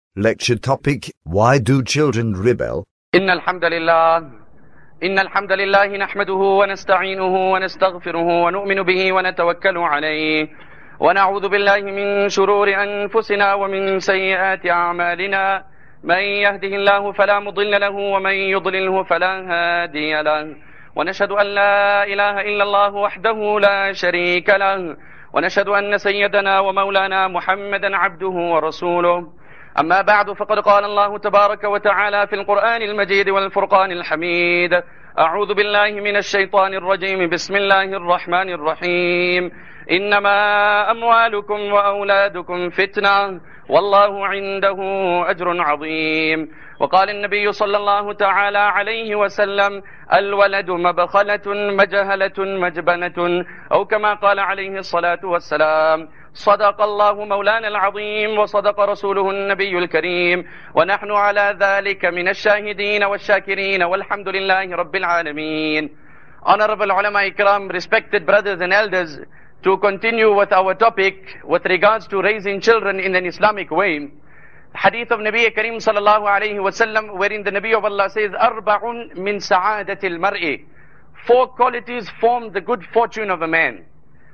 Lecture topic: Why do children rebel? إن الحمد لله نحمده ونستعينه ونستغفره ونؤمن به ونتوكل عليه ونعوذ بالله من شرور أنفسنا ومن سيئات أعمالنا من يهده الله فلا مضل له ومن يضلله فلا هادي له ونشهد أن لا إله إلا الله وحده لا شريك له ونشهد أن سيدنا ومولانا محمدا عبده ورسوله. أما بعد، فقد قال الله تبارك وتعالى في القرآن المجيد والفرقان الحميد: أعوذ بالله من الشيطان الرجيم، بسم الله الرحمن الرحيم. إنما أموالكم وأولادكم فتنة والله عنده أجر عظيم. وقال النبي صلى الله تعالى عليه وسلم: الولد مبخلة مجهلة مجبنة، أو كما قال عليه الصلاة والسلام. صدق الله مولانا العظيم وصدق رسوله النبي الكريم، ونحن على ذلك من الشاهدين والشاكرين والحمد لله رب العالمين. Honorable ulama ikram, respected brothers and elders, to continue with our topic with regards to raising children in an Islamic way. Hadith of Nabi Kareem sallallahu alayhi wa sallam, wherein the Nabi of Allah says, Arba'un min sa'adatil mar'i. 4 qualities form the good fortune of a man.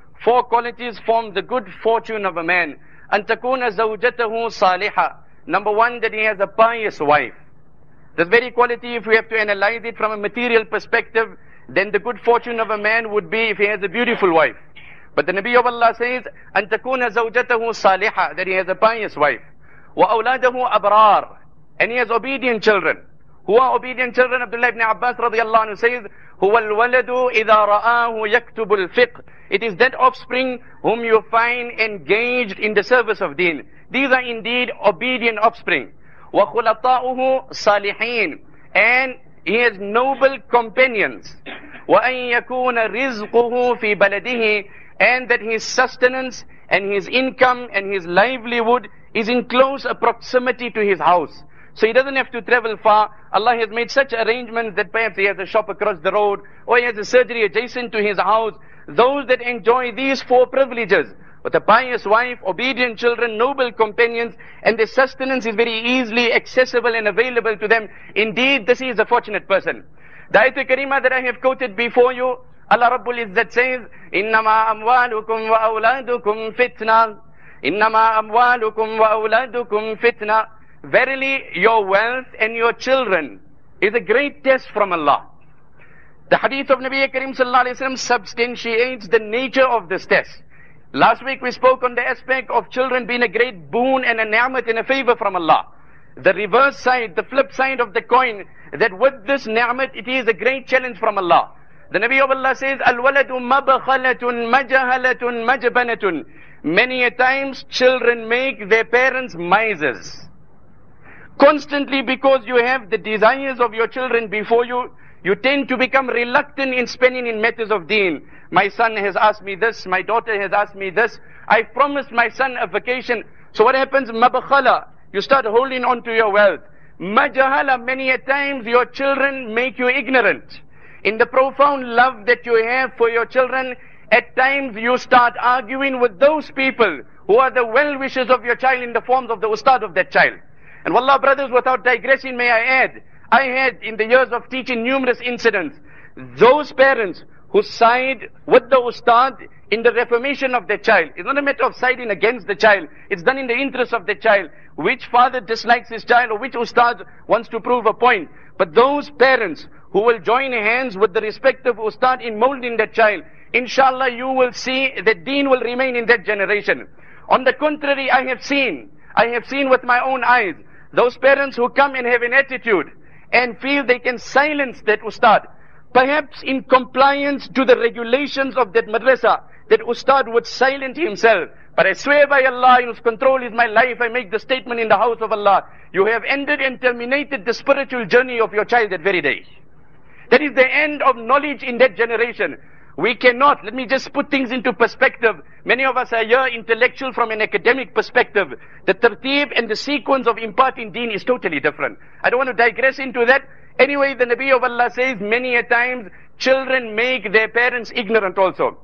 4 qualities form the good fortune of a man. An takuna zawjatahu salihah. Number 1, that he has a pious wife. This very quality, if we have to analyze it from a material perspective, then the good fortune of a man would be if he has a beautiful wife. But the Nabi of Allah says, An takuna zawjatahu salihah, that he has a pious wife. Wa awladahu abrar, and he has obedient children. Who are obedient children? Abdullah ibn Abbas radiyallahu anhu says, Huwa al-waladu idha ra'ahu yaktubu al-fiqh. It is that offspring whom you find engaged in the service of deen. These are indeed obedient offspring. Wa khulata'uhu salihin, and he has noble companions. Wa an yakuna rizquhu fi baladihi, and that his sustenance and his income and his livelihood is in close proximity to his house. So he doesn't have to travel far. Allah has made such arrangements that perhaps he has a shop across the road, or he has a surgery adjacent to his house. Those that enjoy these 4 privileges, with a pious wife, obedient children, noble companions, and their sustenance is very easily accessible and available to them, indeed this is a fortunate person. The ayat karima that I have quoted before you, Allah Rabbul Izzat says, Innama amwalukum wa awladukum fitna. Innama amwalukum wa awladukum fitna. Verily, your wealth and your children is a great test from Allah. The hadith of Nabi Kareem sallallahu alayhi wa sallam substantiates the nature of this test. Last week we spoke on the aspect of children being a great boon and a ni'mat and a favor from Allah. The reverse side, the flip side of the coin, that with this ni'mat it is a great challenge from Allah. The Nabi of Allah says, Al-waladu mabakhalatun majahalatun majbanatun. Many a times children make their parents misers. Constantly, because you have the desires of your children before you, you tend to become reluctant in spending in matters of deen. My son has asked me this, my daughter has asked me this, I promised my son a vacation. So what happens? Mabakhala, you start holding on to your wealth. Majahala, many a times your children make you ignorant. In the profound love that you have for your children, at times you start arguing with those people who are the well-wishers of your child in the forms of the ustad of that child. And wallah brothers, without digressing, may I add, I had in the years of teaching numerous incidents. Those parents who side with the ustad in the reformation of their child. It's not a matter of siding against the child. It's done in the interest of the child. Which father dislikes his child, or which ustad wants to prove a point. But those parents who will join hands with the respective ustad in molding that child, inshallah you will see that deen will remain in that generation. On the contrary, I have seen with my own eyes, those parents who come and have an attitude and feel they can silence that ustad, perhaps in compliance to the regulations of that madrasa, that ustad would silence himself. But I swear by Allah, in whose control is my life, I make the statement in the house of Allah, you have ended and terminated the spiritual journey of your child that very day. That is the end of knowledge in that generation. We cannot, let me just put things into perspective. Many of us are here intellectual from an academic perspective. The tartib and the sequence of imparting deen is totally different. I don't want to digress into that. Anyway, the Nabi of Allah says, many a times children make their parents ignorant also.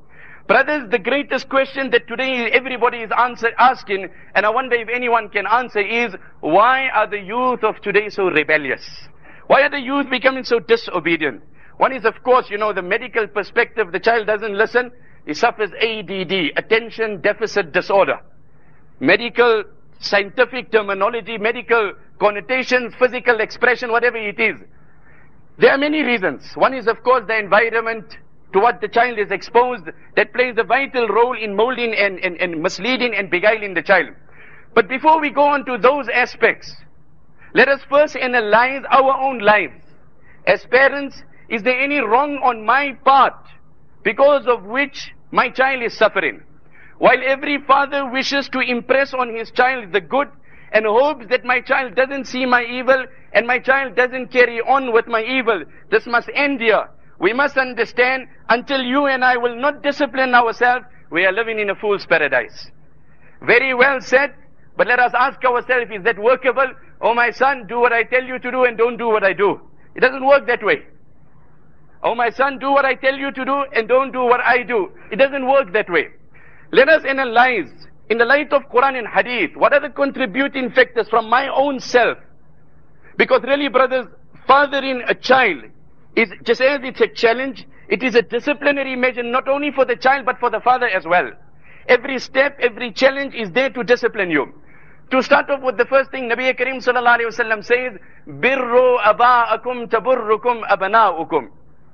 Brothers, the greatest question that today everybody is asking, and I wonder if anyone can answer, is why are the youth of today so rebellious? Why are the youth becoming so disobedient? One is, of course, the medical perspective. The child doesn't listen. He suffers ADD, attention deficit disorder. Medical, scientific terminology, medical connotations, physical expression, whatever it is. There are many reasons. One is, of course, the environment to what the child is exposed, that plays a vital role in molding and misleading and beguiling the child. But before we go on to those aspects, let us first analyze our own lives. As parents, is there any wrong on my part because of which my child is suffering? While every father wishes to impress on his child the good and hopes that my child doesn't see my evil and my child doesn't carry on with my evil, this must end here. We must understand, until you and I will not discipline ourselves, we are living in a fool's paradise. Very well said, but let us ask ourselves, is that workable? Oh my son, do what I tell you to do and don't do what I do. It doesn't work that way. Oh my son, do what I tell you to do and don't do what I do. It doesn't work that way. Let us analyze, in the light of Quran and Hadith, what are the contributing factors from my own self? Because really, brothers, fathering a child is, just as it's a challenge, it is a disciplinary measure not only for the child but for the father as well. Every step, every challenge is there to discipline you. To start off with the first thing, Nabi Karim sallallahu alayhi wa sallam says, Birru aba'akum taburrukum abana'ukum.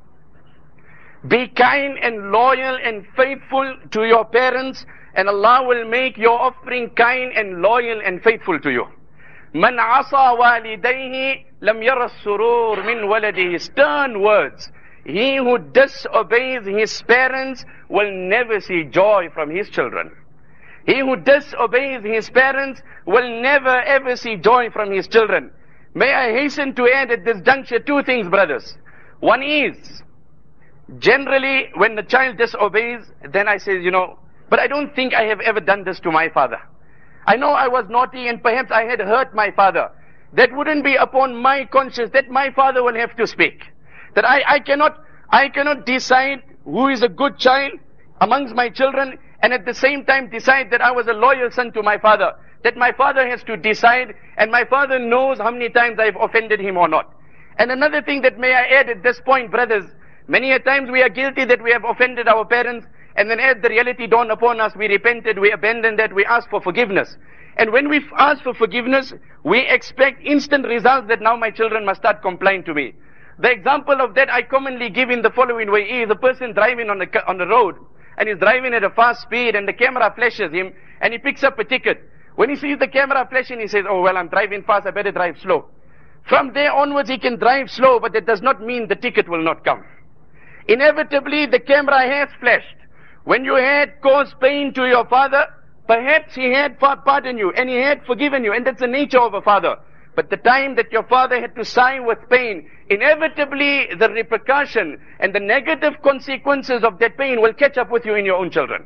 Be kind and loyal and faithful to your parents, and Allah will make your offspring kind and loyal and faithful to you. Man asa walidayhi lam yara surur min waladihi. Stern words. He who disobeys his parents will never see joy from his children. He who disobeys his parents will never ever see joy from his children. May I hasten to add at this juncture two things, brothers. One is, generally when the child disobeys, then I say, but I don't think I have ever done this to my father. I know I was naughty and perhaps I had hurt my father. That wouldn't be upon my conscience, that my father will have to speak. That I cannot decide who is a good child amongst my children and at the same time decide that I was a loyal son to my father. That my father has to decide, and my father knows how many times I've offended him or not. And another thing that may I add at this point, brothers, many a times we are guilty that we have offended our parents, and then as the reality dawned upon us, we repented, we abandoned that, we asked for forgiveness. And when we ask for forgiveness, we expect instant results that now my children must start complying to me. The example of that I commonly give in the following way is a person driving on the road, and he's driving at a fast speed, and the camera flashes him, and he picks up a ticket. When he sees the camera flashing, he says, oh well, I'm driving fast, I better drive slow. From there onwards he can drive slow, but that does not mean the ticket will not come. Inevitably the camera has flashed. When you had caused pain to your father, perhaps he had pardoned you and he had forgiven you, and that's the nature of a father. But the time that your father had to sigh with pain, inevitably the repercussion and the negative consequences of that pain will catch up with you in your own children.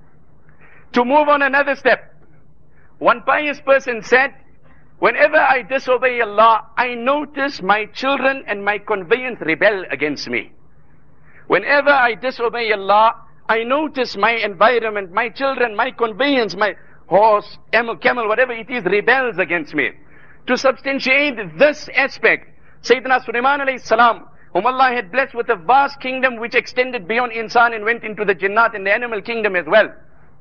To move on another step, one pious person said, whenever I disobey Allah, I notice my children and my conveyance rebel against me. Whenever I disobey Allah, I notice my environment, my children, my conveyance, my horse, camel, whatever it is, rebels against me. To substantiate this aspect, Sayyidina Sulaiman alayhi salam, whom Allah had blessed with a vast kingdom which extended beyond insan and went into the jinnat and the animal kingdom as well.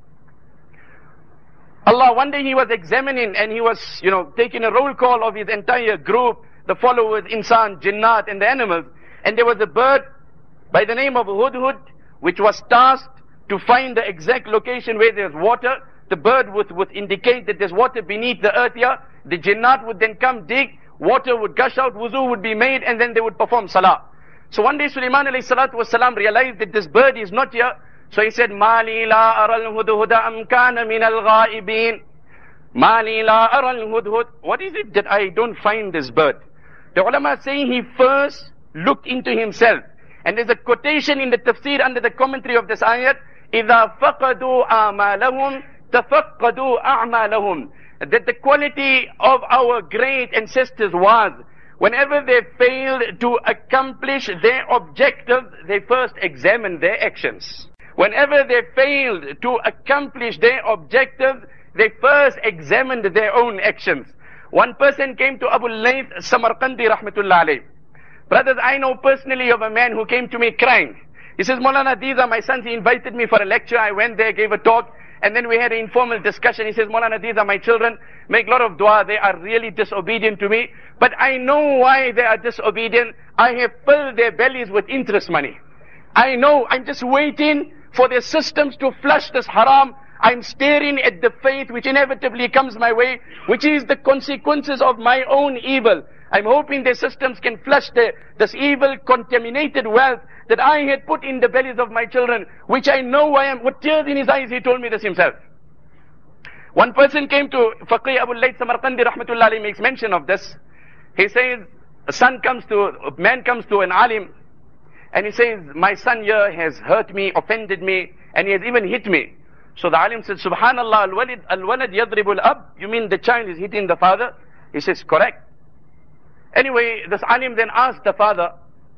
Allah, one day he was examining and he was, taking a roll call of his entire group, the followers, insan, jinnat and the animals. And there was a bird by the name of Hudhud, which was tasked to find the exact location where there's water. The bird would indicate that there's water beneath the earth here. The jinnat would then come dig, water would gush out, wuzu would be made, and then they would perform salah. So one day Sulaiman alayhi salatu wasalam realized that this bird is not here. So he said, Mali la aral hudhuda am kana min al ghaibin. Mali la aral hudhud. What is it that I don't find this bird? The ulama say he first looked into himself. And there's a quotation in the tafsir under the commentary of this ayat, إِذَا فَقَدُوا أَعْمَالَهُمْ تَفَقَّدُوا أَعْمَالَهُمْ. That the quality of our great ancestors was, whenever they failed to accomplish their objectives, they first examined their actions. Whenever they failed to accomplish their objective, they first examined their own actions. One person came to Abu Layth Samarkandi rahmatullah alayh. Brothers, I know personally of a man who came to me crying. He says, Maulana, these are my sons. He invited me for a lecture. I went there, gave a talk, and then we had an informal discussion. He says, Maulana, these are my children. Make a lot of dua. They are really disobedient to me. But I know why they are disobedient. I have filled their bellies with interest money. I know. I'm just waiting for their systems to flush this haram. I'm staring at the faith which inevitably comes my way, which is the consequences of my own evil. I'm hoping their systems can flush this evil, contaminated wealth that I had put in the bellies of my children, which I know I am. With tears in his eyes, he told me this himself. One person came to Faqih Abu Layth Samarkandi rahmatullah alayhi, makes mention of this. He says, a man comes to an alim, and he says, my son here has hurt me, offended me, and he has even hit me. So the alim said, Subhanallah, al-walad yadribu al-ab. You mean the child is hitting the father? He says, correct. Anyway, this alim then asked the father,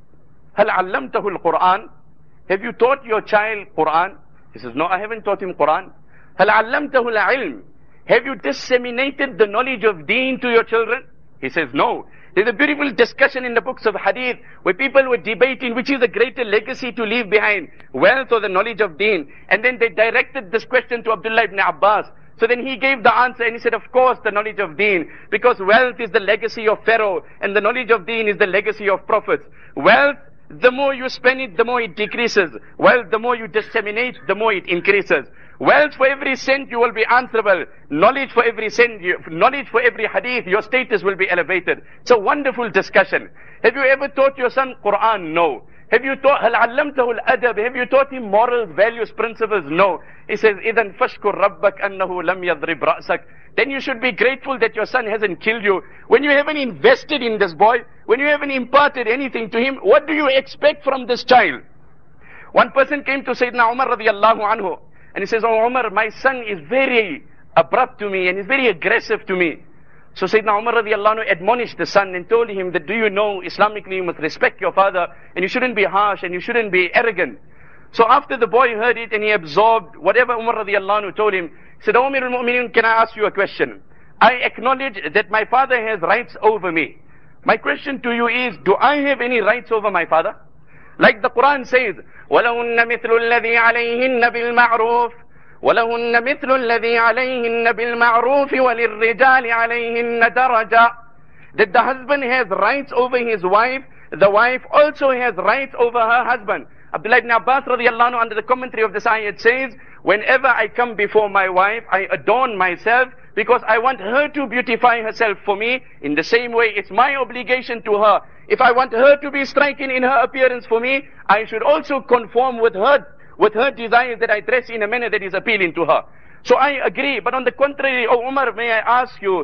Hal allamtahu al-Quran? Have you taught your child Quran? He says, no, I haven't taught him Quran. Hal allamtahu al-ilm? Have you disseminated the knowledge of deen to your children? He says, no. There's a beautiful discussion in the books of hadith where people were debating which is a greater legacy to leave behind, wealth or the knowledge of deen. And then they directed this question to Abdullah ibn Abbas. So then he gave the answer and he said, of course, the knowledge of deen, because wealth is the legacy of Pharaoh and the knowledge of deen is the legacy of prophets. Wealth, the more you spend it, the more it decreases. Wealth, the more you disseminate, the more it increases. Wealth, for every cent you will be answerable. Knowledge for every cent, knowledge for every hadith, your status will be elevated. It's a wonderful discussion. Have you ever taught your son Quran? No. Have you taught, هل علمته الأدب? Have you taught him morals, values, principles? No. He says, إذن فاشكر ربك أنه لم يضرب رأسك. Then you should be grateful that your son hasn't killed you. When you haven't invested in this boy, when you haven't imparted anything to him, what do you expect from this child? One person came to Sayyidina Umar radiyallahu anhu, and he says, oh Umar, my son is very abrupt to me and he's very aggressive to me. So Sayyidina Umar radiyallahu anhu admonished the son and told him that, do you know, Islamically you must respect your father and you shouldn't be harsh and you shouldn't be arrogant. So after the boy heard it and he absorbed whatever Umar radiyallahu anhu told him, he said, oh Amir al-Mu'mineen, can I ask you a question? I acknowledge that my father has rights over me. My question to you is, do I have any rights over my father? Like the Quran says, وَلَهُنَّ مِثْلُ الَّذِي عَلَيْهِنَّ بِالْمَعْرُوفِ وَلَهُنَّ مِثْلُ الَّذِي عَلَيْهِنَّ بِالْمَعْرُوفِ وَلِلرِّجَالِ عَلَيْهِنَّ دَرَجَةٌ. That the husband has rights over his wife, the wife also has rights over her husband. Abdullah ibn Abbas radiyallahu anhu, under the commentary of this ayat, says, whenever I come before my wife, I adorn myself because I want her to beautify herself for me. In the same way, it's my obligation to her. If I want her to be striking in her appearance for me, I should also conform with her desires that I dress in a manner that is appealing to her. So I agree. But on the contrary, oh Umar, may I ask you,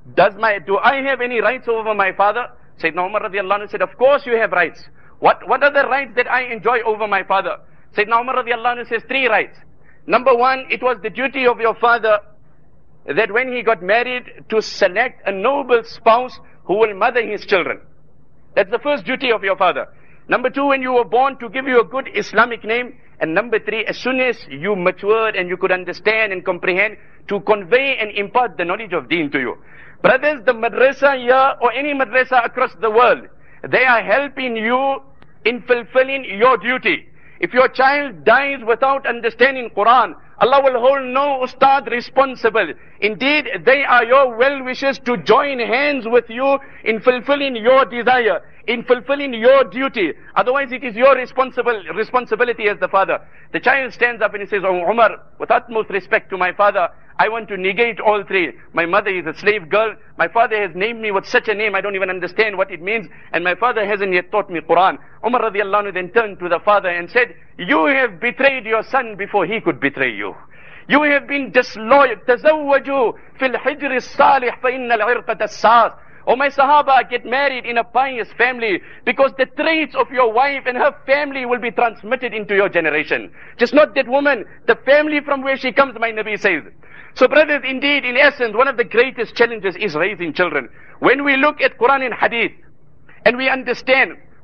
do I have any rights over my father? Sayyidina Umar radiallahu anhu said, of course you have rights. What are the rights that I enjoy over my father? Sayyidina Umar radiallahu anhu says 3 rights. Number 1, it was the duty of your father that when he got married to select a noble spouse who will mother his children. That's the first duty of your father. Number 2, when you were born, to give you a good Islamic name. And number 3, as soon as you matured and you could understand and comprehend, to convey and impart the knowledge of deen to you. Brothers, the madrasa here or any madrasa across the world, they are helping you in fulfilling your duty. If your child dies without understanding Quran, Allah will hold no ustad responsible. Indeed, they are your well-wishers to join hands with you in fulfilling your desire, in fulfilling your duty. Otherwise, it is your responsibility as the father. The child stands up and he says, oh Umar, with utmost respect to my father, I want to negate all 3. My mother is a slave girl. My father has named me with such a name, I don't even understand what it means. And my father hasn't yet taught me Quran. Umar radiallahu anhu then turned to the father and said, you have betrayed your son before he could betray you. You have been disloyal. تَزَوَّجُوا فِي الْحِجْرِ الصَّالِحِ فَإِنَّ الْعِرْقَةَ السَّاسِ. Oh my Sahaba, get married in a pious family, because the traits of your wife and her family will be transmitted into your generation. Just not that woman, the family from where she comes, my Nabi says. So brothers, indeed, in essence, one of the greatest challenges is raising children. When we look at Quran and Hadith, and we understand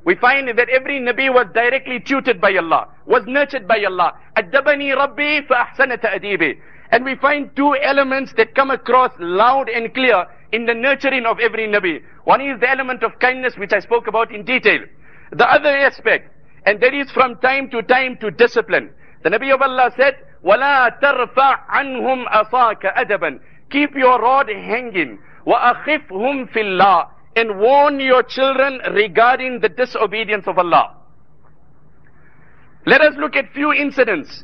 we find that every Nabi was directly tutored by Allah, was nurtured by Allah. Addabani Rabbi fa ahsana ta'dibi. And we find two elements that come across loud and clear in the nurturing of every Nabi. One is the element of kindness, which I spoke about in detail. The other aspect, and that is from time to discipline. The Nabi of Allah said, وَلَا تَرْفَعْ عَنْهُمْ أَصَاكَ أَدَبًا. Keep your rod hanging. وَأَخِفْهُمْ فِي اللَّهِ. And warn your children regarding the disobedience of Allah. Let us look at few incidents.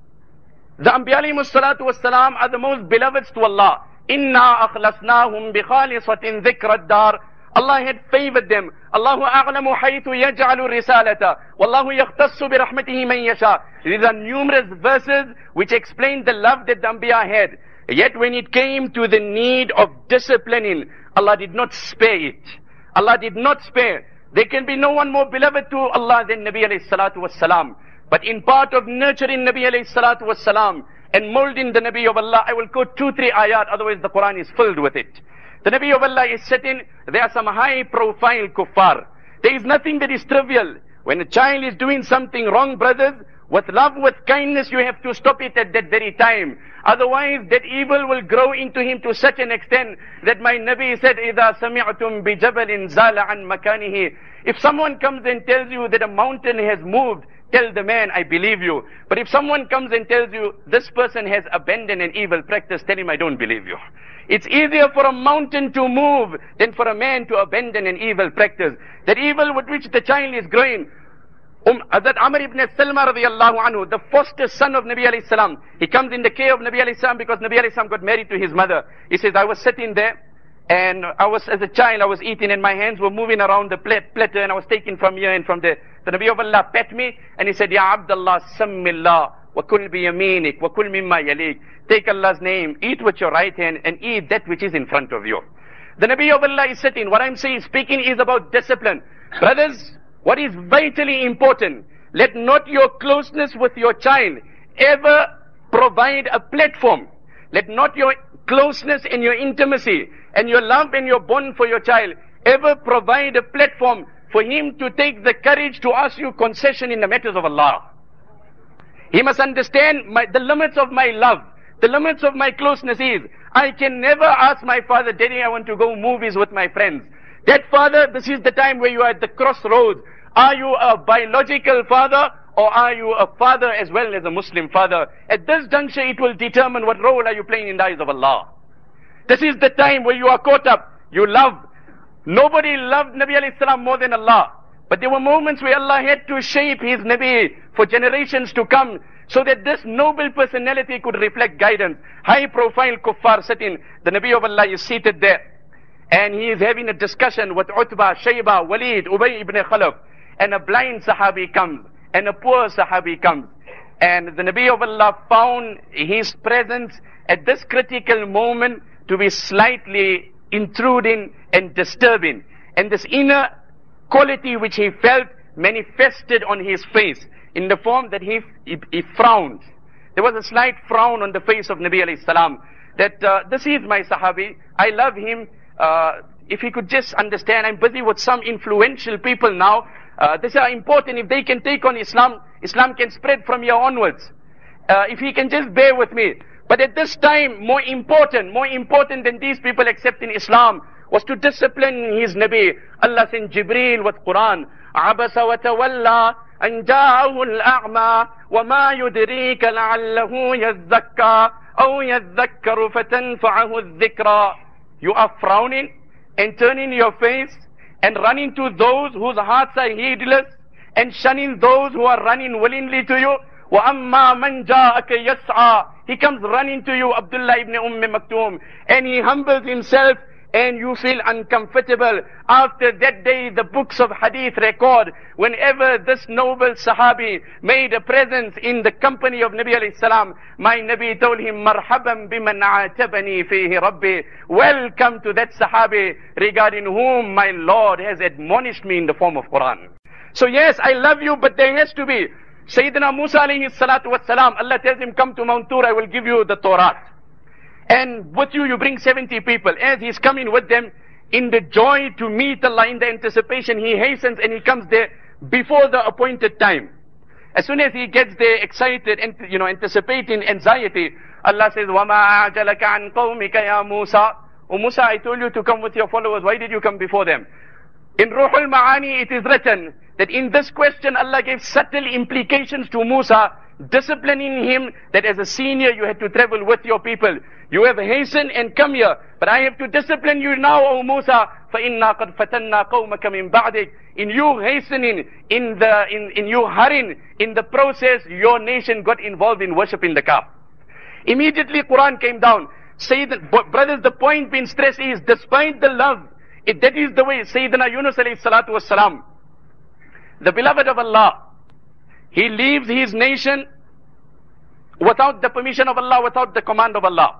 The Anbiya alayhimus salatu wassalam are the most beloveds to Allah. إِنَّا أَخْلَصْنَاهُمْ بِخَالِصَةٍ ذِكْرَ الدَّارِ. Allah had favored them. Allahu a'lamu haythu yaj'alu risalata. Wallahu yakhtassu bi rahmatihi man yasha. These are numerous verses which explain the love that the Anbiya had. Yet when it came to the need of disciplining, Allah did not spare it. Allah did not spare. There can be no one more beloved to Allah than Nabi alayhi salatu wassalam. But in part of nurturing Nabi alayhi salatu wassalam and molding the Nabi of Allah, I will quote 2-3 ayat, otherwise the Quran is filled with it. The Nabi of Allah is sitting, there are some high profile kuffar. There is nothing that is trivial. When a child is doing something wrong, brothers, with love, with kindness, you have to stop it at that very time. Otherwise, that evil will grow into him to such an extent that my Nabi said, إِذَا سَمِعْتُمْ بِجَبَلٍ زَالَ عَنْ مَكَانِهِ. If someone comes and tells you that a mountain has moved, tell the man, I believe you. But if someone comes and tells you, this person has abandoned an evil practice, tell him, I don't believe you. It's easier for a mountain to move than for a man to abandon an evil practice. That evil with which the child is growing. Hazrat Amr ibn Salma radiyallahu anhu, the foster son of Nabi alayhi salam, he comes in the care of Nabi alayhi salam because Nabi alayhi salam got married to his mother. He says, I was sitting there and as a child, I was eating and my hands were moving around the platter and I was taking from here and from there. The Nabi of Allah pet me and he said, Ya Abdullah, sammillah, wa kul bi yaminik, wa kul mimma yalik. Take Allah's name, eat with your right hand and eat that which is in front of you. The Nabi of Allah is sitting. What I'm speaking is about discipline. Brothers, what is vitally important, let not your closeness with your child ever provide a platform. Let not your closeness and your intimacy and your love and your bond for your child ever provide a platform for him to take the courage to ask you concession in the matters of Allah. He must understand the limits of my love, the limits of my closeness is, I can never ask my father, Daddy, I want to go movies with my friends. That father, this is the time where you are at the crossroads. Are you a biological father or are you a father as well as a Muslim father? At this juncture, it will determine what role are you playing in the eyes of Allah. This is the time where you are caught up. You love. Nobody loved Nabi alayhi salam more than Allah. But there were moments where Allah had to shape his Nabi for generations to come so that this noble personality could reflect guidance. High profile kuffar sitting. The Nabi of Allah is seated there. And he is having a discussion with Utbah, Shayba, Walid, Ubay ibn Khalaf. And a blind Sahabi comes. And a poor Sahabi comes. And the Nabi of Allah found his presence at this critical moment to be slightly intruding and disturbing. And this inner quality which he felt manifested on his face in the form that he frowned. There was a slight frown on the face of Nabi alayhi salam. That this is my Sahabi. I love him. If he could just understand, I'm busy with some influential people now. These are important. If they can take on Islam, Islam can spread from here onwards. If he can just bear with me. But at this time, more important than these people accepting Islam was to discipline his Nabi. Allah sent Jibreel with Quran. عَبَسَ وَتَوَلَّى أَنْ جَاءَهُ الْأَعْمَى وَمَا يُدْرِيكَ لَعَلَّهُ يَزَّكَّى أَوْ يَذَّكَّرُ فَتَنْفَعَهُ الذِّكْرَى. You are frowning and turning your face and running to those whose hearts are heedless and shunning those who are running willingly to you. وَأَمَّا مَنْ جَاءَكَ يَسْعَى. He comes running to you, Abdullah ibn Maktoum, and he humbles himself and you feel uncomfortable. After that day, the books of hadith record, whenever this noble Sahabi made a presence in the company of Nabi alayhi salam, my Nabi told him, Marhaban biman a'tabani fihi Rabbi. Welcome to that Sahabi regarding whom my Lord has admonished me in the form of Quran. So yes, I love you, but there has to be. Sayyidina Musa alayhi salatu wassalam, Allah tells him, come to Mount Tur, I will give you the Torah. And with you, you bring 70 people. As he's coming with them, in the joy to meet Allah, in the anticipation, he hastens and he comes there before the appointed time. As soon as he gets there, excited and anticipating, anxiety, Allah says, وَمَا أَعْجَلَكَ عَنْ قَوْمِكَ يَا مُوسَى. O Musa, I told you to come with your followers. Why did you come before them? In Ruhul Ma'ani, it is written that in this question, Allah gave subtle implications to Musa, disciplining him that as a senior, you had to travel with your people. You have hastened and come here, but I have to discipline you now, O Musa. فَإِنَّا قَدْ فَتَنَّا قَوْمَكَ مِنْ بَعْدِكَ. In you hastening, in you hurrying, in the process, your nation got involved in worshipping the calf. Immediately Quran came down. Brothers, the point being stressed is, despite the love, that is the way Sayyidina Yunus alayhi salatu was salam, the beloved of Allah, he leaves his nation without the permission of Allah, without the command of Allah.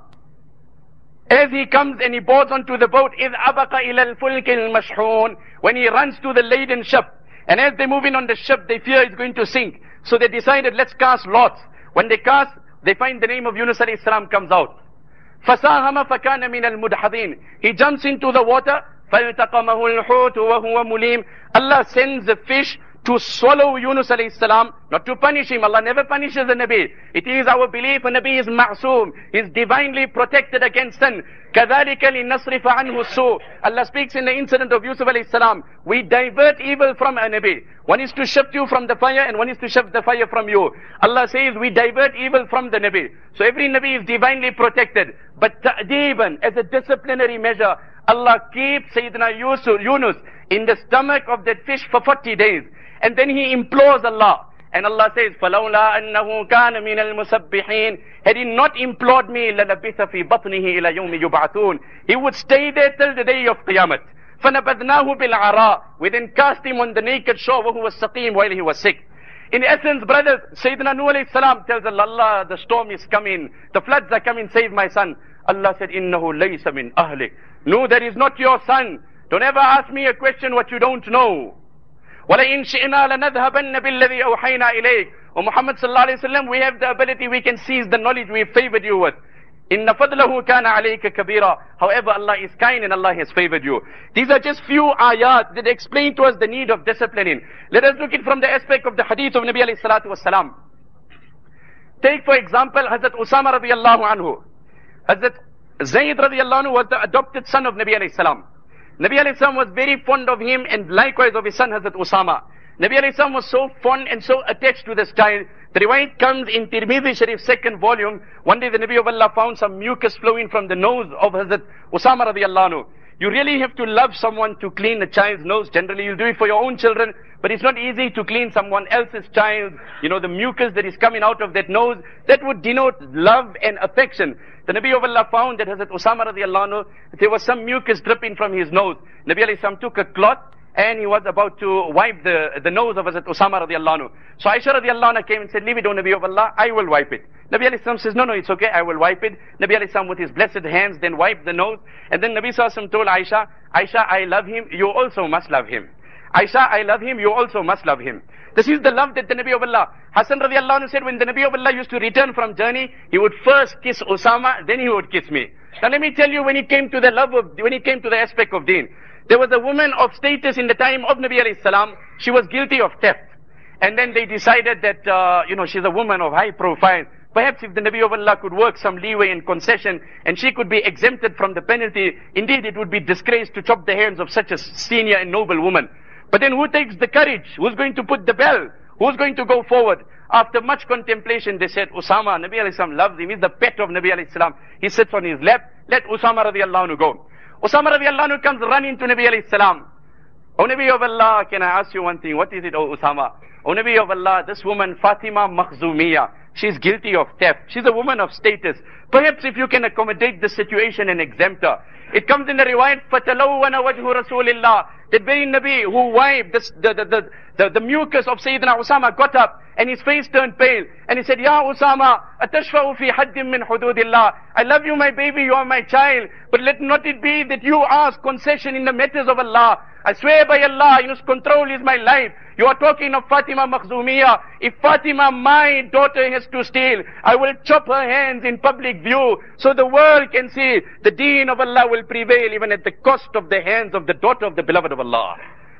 As he comes and he boards onto the boat, إِذْ أَبَقَ إِلَى الْفُلْكِ الْمَشْحُونِ, when he runs to the laden ship, and as they're moving on the ship, they fear it's going to sink. So they decided, let's cast lots. When they cast, they find the name of Yunus alayhi salam comes out. فَسَاهَمَ فَكَانَ مِنَ الْمُدْحَضِينَ. He jumps into the water. فَالْتَقَمَهُ الْحُوتُ وَهُوَ مُلِيمٌ. Allah sends a fish to swallow Yunus alayhi salam, not to punish him. Allah never punishes a Nabi. It is our belief a Nabi is ma'soom. He is divinely protected against sin. كَذَلِكَ لِنَصْرِفَ عَنْهُ السُّوءَ. Allah speaks in the incident of Yusuf alayhi salam. We divert evil from a Nabi. One is to shift you from the fire and one is to shift the fire from you. Allah says we divert evil from the Nabi. So every Nabi is divinely protected. But ta'deeban, as a disciplinary measure, Allah keeps Sayyidina Yunus in the stomach of that fish for 40 days. And then he implores Allah. And Allah says, فَلَوْلَا أَنَّهُ كَانَ مِنَ الْمُسَبِّحِينَ. Had he not implored me, لَلَبِثَ فِي بَطْنِهِ إِلَى يَوْمِ يُبْعَثُونَ. He would stay there till the day of Qiyamah. فَنَبَذْنَاهُ بِالْعَرَاءِ. We then cast him on the naked shore وَهُوَ السَّقِيمُ, while he was sick. In essence, brothers, Sayyidina Nuh alayhi salam tells Allah, the storm is coming, the floods are coming, save my son. Allah said, إِنَّهُ لَيْسَ مِنْ أَهْلِكَ. No, that is not your son. Don't ever ask me a question what you don't know. وَلَئِنْ شِئْنَا لَنَذْهَبَنَّ بِالَّذِي أَوْحَيْنَا إِلَيْكَ. O Muhammad sallallahu alayhi wa sallam, we have the ability, we can seize the knowledge we have favored you with. إِنَّ فَضْلَهُ كَانَ عَلَيْكَ كَبِيرًا. However, Allah is kind and Allah has favored you. These are just few ayat that explain to us the need of disciplining. Let us look at it from the aspect of the hadith of Nabi alayhi salatu wasalam. Take for example, Hazrat Usama radiallahu anhu. Hazrat Zayd radiallahu anhu was the adopted son of Nabi alayhi salam. Nabi alayhi salam was very fond of him and likewise of his son Hazrat Usama. Nabi alayhi salam was so fond and so attached to this child. The riwayat comes in Tirmidhi Sharif, 2nd volume. One day the Nabi of Allah found some mucus flowing from the nose of Hazrat Usama radiallahu anhu. You really have to love someone to clean a child's nose. Generally you'll do it for your own children, but it's not easy to clean someone else's child. The mucus that is coming out of that nose, that would denote love and affection. The Nabi of Allah found that Hazrat Usama radiallahu anhu, there was some mucus dripping from his nose. Nabi alayhi salam took a cloth and he was about to wipe the nose of Hazrat Usama radiallahu anhu. So Aisha radiallahu anha came and said, leave it, O Nabi of Allah, I will wipe it. Nabi alayhi salam says, no, it's okay, I will wipe it. Nabi alayhi salam with his blessed hands then wiped the nose. And then Nabi sallallahu alayhi wa sallam told Aisha, Aisha, I love him, you also must love him. Aisha, I love him, you also must love him. This is the love that the Nabi of Allah. Hassan radiallahu anhu said, when the Nabi of Allah used to return from journey, he would first kiss Usama, then he would kiss me. Now let me tell you, when it came to the aspect of deen, there was a woman of status in the time of Nabi alayhi salam. She was guilty of theft. And then they decided that, she's a woman of high profile. Perhaps if the Nabi of Allah could work some leeway and concession and she could be exempted from the penalty, indeed it would be disgrace to chop the hands of such a senior and noble woman. But then who takes the courage? Who's going to put the bell? Who's going to go forward? After much contemplation, they said, Usama, Nabi alayhi salam loves him. He's the pet of Nabi alayhi salam. He sits on his lap. Let Usama radiallahu anhu go. Usama radiallahu anhu comes running to Nabi alayhi salam. O Nabi of Allah, can I ask you one thing? What is it, O Usama? O Nabi of Allah, this woman, Fatima Makhzumiyah, she's guilty of theft. She's a woman of status. Perhaps if you can accommodate the situation and exempt her. It comes in the riwayat, فَتَلَوَّنَ وَجْهُ رَسُولِ اللَّهِ. That very Nabi who wiped the mucus of Sayyidina Usama got up and his face turned pale. And he said, Ya Usama, أَتَشْفَعُ فِي حَدٍّ مِّنْ حُدُودِ اللَّهِ. I love you, my baby, you are my child. But let not it be that you ask concession in the matters of Allah. I swear by Allah, in whose control is my life. You are talking of Fatima Makhzumiyya. If Fatima, my daughter, has to steal, I will chop her hands in public view so the world can see the deen of Allah will prevail even at the cost of the hands of the daughter of the beloved of Allah.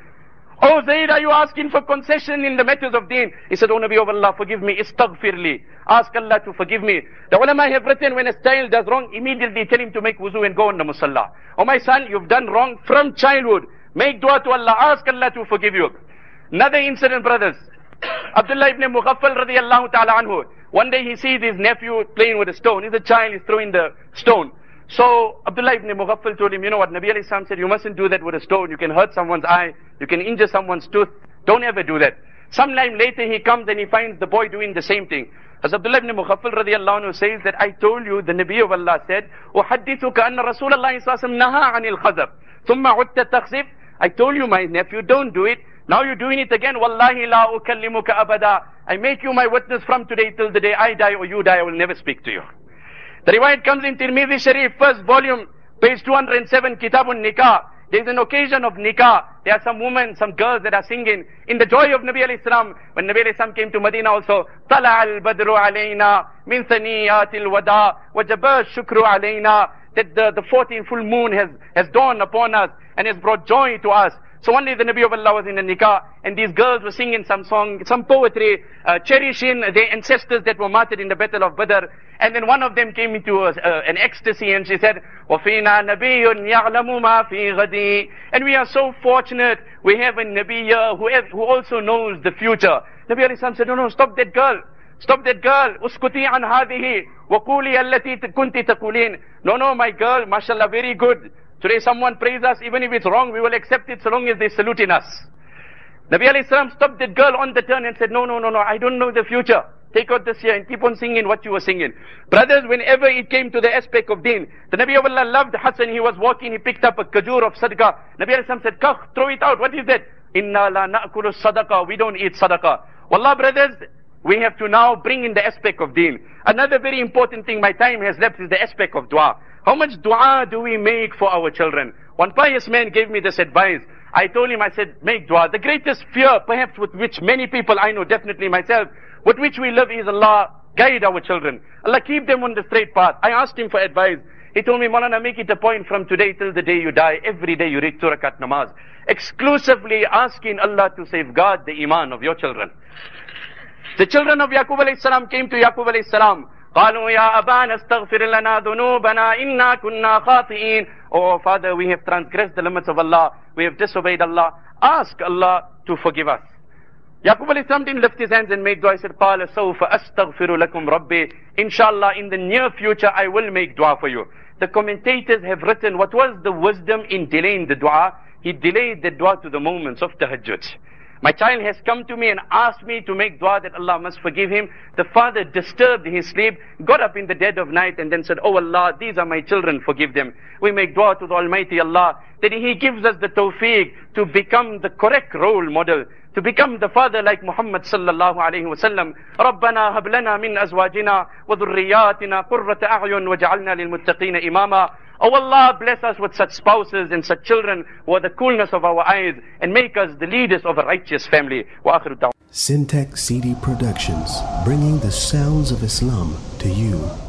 Oh Zayd, are you asking for concession in the matters of deen? He said, oh Nabi of Allah, forgive me, istaghfirli. Ask Allah to forgive me. The ulama have written, when a child does wrong, immediately tell him to make wuzu and go on the musalla. Oh my son, you've done wrong from childhood. Make dua to Allah, ask Allah to forgive you. Another incident, brothers. Abdullah ibn Mughaffal radiyallahu ta'ala anhu. One day he sees his nephew playing with a stone. He's a child, he's throwing the stone. So Abdullah ibn Mughaffal told him, you know what, Nabi alayhi salam said, you mustn't do that with a stone. You can hurt someone's eye, you can injure someone's tooth. Don't ever do that. Sometime later he comes and he finds the boy doing the same thing. As Abdullah ibn Mughaffal radiyallahu anhu says that I told you, the Nabi of Allah said, أُحَدِّثُكَ أَنَّ رَسُولَ اللَّهِ صَلَّى اللَّهُ عَلَيْهِ وَسَلَّمَ نَهَى عَنِ الْخَزَفِ ثُمَّ عُدْتَ تَخْزِفْ. I told you, my nephew, don't do it. Now you're doing it again. Wallahi la ukallimuka abada. I make you my witness from today till the day I die or you die, I will never speak to you. The riwayat comes in Tirmidhi Sharif, first volume, page 207, Kitabun Nikah. There's an occasion of nikah. There are some women, some girls that are singing in the joy of Nabi alayhi salam. When Nabi alayhi salam came to Medina also, Tala al-badru alayna min thaniyatil wada wajaba shukru alayna. That the 14th full moon has dawned upon us and has brought joy to us. So one day the Nabi of Allah was in a nikah and these girls were singing some song, some poetry, cherishing their ancestors that were martyred in the battle of Badr. And then one of them came into an ecstasy and she said, وَفِينَا نَبِيٌّ يَعْلَمُ مَا فِي غَدِي. And we are so fortunate, we have a Nabi who also knows the future. Nabi alayhi salam said, no, stop that girl. Stop that girl. Uskuti an hadihi. Waquli allati kunti taqulin. No, my girl, mashallah, very good. Today someone praise us, even if it's wrong, we will accept it so long as they saluting us. Nabi alayhi salam stopped that girl on the turn and said, no, I don't know the future. Take out this year and keep on singing what you were singing. Brothers, whenever it came to the aspect of deen, the Nabi of Allah loved Hassan. He was walking, he picked up a kajur of sadaqah. Nabi alayhi salam said, Kakh, throw it out. What is that? Inna la na'kulu sadaqah. We don't eat sadaqah. Wallah, brothers, we have to now bring in the aspect of deen. Another very important thing, my time has left, is the aspect of dua. How much dua do we make for our children? One pious man gave me this advice. I told him, I said, make dua. The greatest fear, perhaps with which many people I know, definitely myself, with which we live is Allah guide our children. Allah keep them on the straight path. I asked him for advice. He told me, Maulana, make it a point from today till the day you die, every day you read 2 rakat namaz, exclusively asking Allah to safeguard the iman of your children. The children of Yaqub alayhi salam came to Yaqub alayhi salam. قالوا يا أبانا استغفر لنا ذنوبنا إنا كنا خاطئين. Oh Father, we have transgressed the limits of Allah. We have disobeyed Allah. Ask Allah to forgive us. Yaqub alayhi salam didn't lift his hands and make dua. He said, قال سوف أستغفر لكم ربي. Inshallah, in the near future, I will make dua for you. The commentators have written, what was the wisdom in delaying the dua? He delayed the dua to the moments of tahajjud. My child has come to me and asked me to make dua that Allah must forgive him. The father disturbed his sleep, got up in the dead of night and then said, oh Allah, these are my children, forgive them. We make dua to the Almighty Allah that He gives us the tawfiq to become the correct role model, to become the father like Muhammad sallallahu alayhi wa sallam. رَبَّنَا هَبْ لَنَا مِنْ أَزْوَاجِنَا وَذُرِّيَّاتِنَا قُرَّةَ أَعْيُنٍ وَجَعَلْنَا لِلْمُتَّقِينَ إِمَامًا. Oh Allah, bless us with such spouses and such children who are the coolness of our eyes and make us the leaders of a righteous family. Wa akhiru da'wah. Syntax CD Productions, bringing the sounds of Islam to you.